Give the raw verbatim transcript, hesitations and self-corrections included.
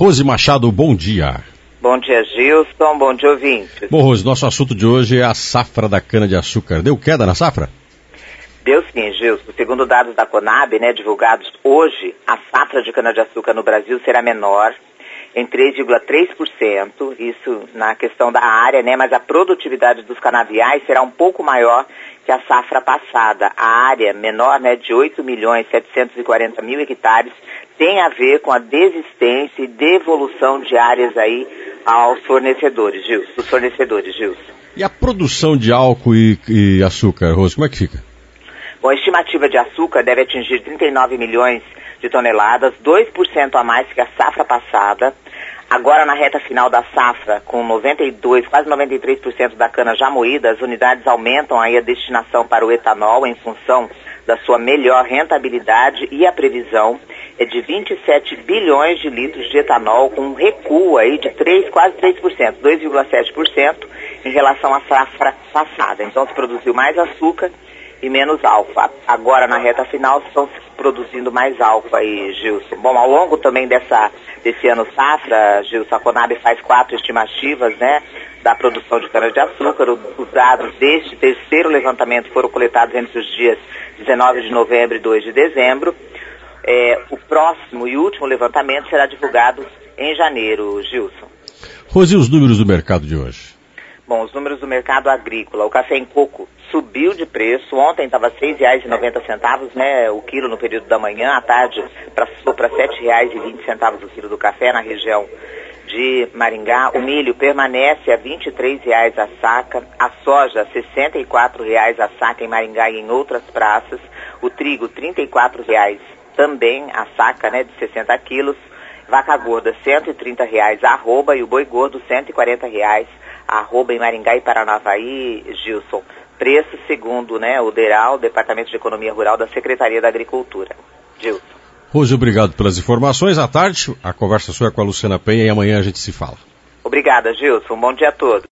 Rose Machado, bom dia. Bom dia, Gilson. Bom dia, ouvinte. Bom, Rose, nosso assunto de hoje é a safra da cana-de-açúcar. Deu queda na safra? Deu sim, Gilson. Segundo dados da Conab, né, divulgados hoje, a safra de cana-de-açúcar no Brasil será menor em três vírgula três por cento, isso na questão da área, né, mas a produtividade dos canaviais será um pouco maior que a safra passada. A área menor, né, de oito milhões setecentos e quarenta mil hectares, tem a ver com a desistência e devolução de áreas aí aos fornecedores, Gilson, dos fornecedores, Gilson. E a produção de álcool e, e açúcar, Rose, como é que fica? Bom, a estimativa de açúcar deve atingir trinta e nove milhões de toneladas, dois por cento a mais que a safra passada. Agora, na reta final da safra, com noventa e dois, quase noventa e três por cento da cana já moída, as unidades aumentam aí a destinação para o etanol em função da sua melhor rentabilidade, e a previsão é de vinte e sete bilhões de litros de etanol, com um recuo aí de três, quase três por cento, dois vírgula sete por cento em relação à safra passada. Então, se produziu mais açúcar e menos álcool. Agora, na reta final, estão se produzindo mais álcool aí, Gilson. Bom, ao longo também dessa, desse ano safra, Gilson, a Conab faz quatro estimativas, né, da produção de cana-de-açúcar. Os dados deste terceiro levantamento foram coletados entre os dias dezenove de novembro e dois de dezembro. É, o próximo e último levantamento será divulgado em janeiro, Gilson. Rose, e os números do mercado de hoje? Bom, os números do mercado agrícola. O café em coco subiu de preço. Ontem estava seis reais e noventa centavos, né, o quilo no período da manhã. À tarde passou para sete reais e vinte centavos o quilo do café na região de Maringá. O milho permanece a vinte e três reais a saca. A soja, sessenta e quatro reais a saca em Maringá e em outras praças. O trigo, trinta e quatro reais também a saca, né, de sessenta quilos. Vaca gorda, cento e trinta reais a arroba, e o boi gordo, cento e quarenta reais a arroba em Maringá e Paranavaí, Gilson. Preço segundo, né, o DERAL, Departamento de Economia Rural da Secretaria da Agricultura. Gilson. Rose, obrigado pelas informações. À tarde, a conversa sua é com a Luciana Penha e amanhã a gente se fala. Obrigada, Gilson. Bom dia a todos.